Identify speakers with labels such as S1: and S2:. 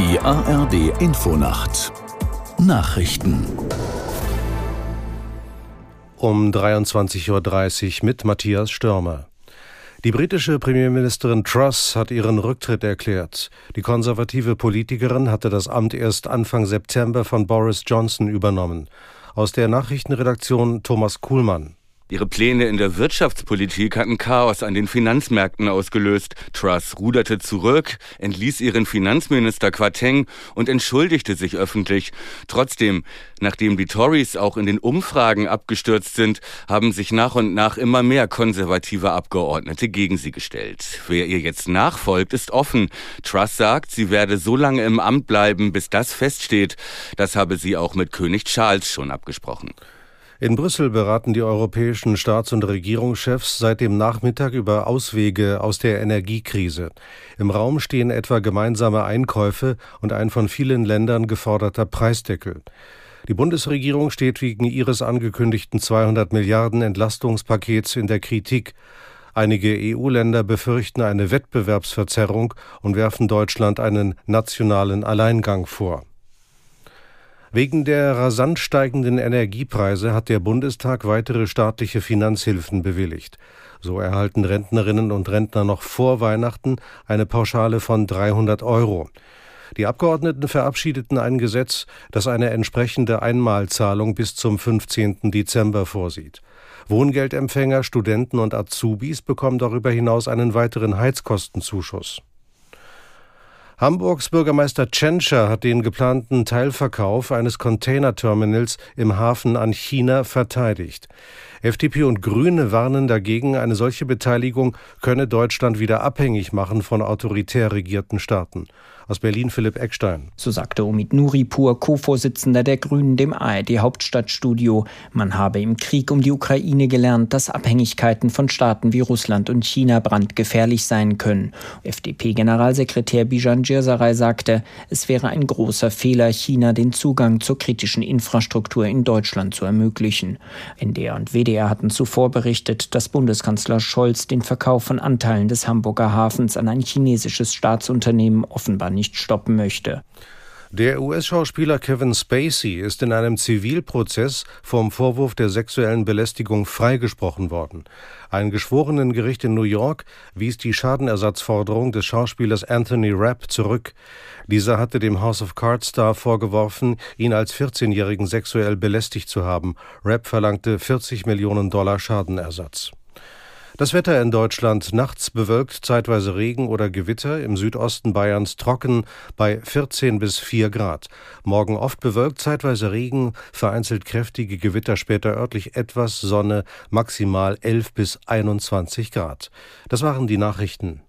S1: Die ARD Infonacht Nachrichten
S2: um 23:30 Uhr mit Matthias Störmer. Die britische Premierministerin Truss hat ihren Rücktritt erklärt. Die konservative Politikerin hatte das Amt erst Anfang September von Boris Johnson übernommen. Aus der Nachrichtenredaktion Thomas Kuhlmann.
S3: Ihre Pläne in der Wirtschaftspolitik hatten Chaos an den Finanzmärkten ausgelöst. Truss ruderte zurück, entließ ihren Finanzminister Kwarteng und entschuldigte sich öffentlich. Trotzdem, nachdem die Tories auch in den Umfragen abgestürzt sind, haben sich nach und nach immer mehr konservative Abgeordnete gegen sie gestellt. Wer ihr jetzt nachfolgt, ist offen. Truss sagt, sie werde so lange im Amt bleiben, bis das feststeht. Das habe sie auch mit König Charles schon abgesprochen.
S2: In Brüssel beraten die europäischen Staats- und Regierungschefs seit dem Nachmittag über Auswege aus der Energiekrise. Im Raum stehen etwa gemeinsame Einkäufe und ein von vielen Ländern geforderter Preisdeckel. Die Bundesregierung steht wegen ihres angekündigten 200 Milliarden Entlastungspakets in der Kritik. Einige EU-Länder befürchten eine Wettbewerbsverzerrung und werfen Deutschland einen nationalen Alleingang vor. Wegen der rasant steigenden Energiepreise hat der Bundestag weitere staatliche Finanzhilfen bewilligt. So erhalten Rentnerinnen und Rentner noch vor Weihnachten eine Pauschale von 300 €. Die Abgeordneten verabschiedeten ein Gesetz, das eine entsprechende Einmalzahlung bis zum 15. Dezember vorsieht. Wohngeldempfänger, Studenten und Azubis bekommen darüber hinaus einen weiteren Heizkostenzuschuss. Hamburgs Bürgermeister Tschentscher hat den geplanten Teilverkauf eines Containerterminals im Hafen an China verteidigt. FDP und Grüne warnen dagegen, eine solche Beteiligung könne Deutschland wieder abhängig machen von autoritär regierten Staaten. Aus Berlin Philipp Eckstein.
S4: So sagte Omid Nuripur, Co-Vorsitzender der Grünen, dem ARD-Hauptstadtstudio. Man habe im Krieg um die Ukraine gelernt, dass Abhängigkeiten von Staaten wie Russland und China brandgefährlich sein können. FDP-Generalsekretär Bijan Girsaray sagte, es wäre ein großer Fehler, China den Zugang zur kritischen Infrastruktur in Deutschland zu ermöglichen. NDR und WDR hatten zuvor berichtet, dass Bundeskanzler Scholz den Verkauf von Anteilen des Hamburger Hafens an ein chinesisches Staatsunternehmen offenbar nicht stoppen möchte.
S2: Der US-Schauspieler Kevin Spacey ist in einem Zivilprozess vom Vorwurf der sexuellen Belästigung freigesprochen worden. Ein Geschworenengericht in New York wies die Schadenersatzforderung des Schauspielers Anthony Rapp zurück. Dieser hatte dem House of Cards-Star vorgeworfen, ihn als 14-Jährigen sexuell belästigt zu haben. Rapp verlangte $40 Millionen Schadenersatz. Das Wetter in Deutschland: nachts bewölkt, zeitweise Regen oder Gewitter, im Südosten Bayerns trocken bei 14 bis 4 Grad. Morgen oft bewölkt, zeitweise Regen, vereinzelt kräftige Gewitter, später örtlich etwas Sonne, maximal 11 bis 21 Grad. Das waren die Nachrichten.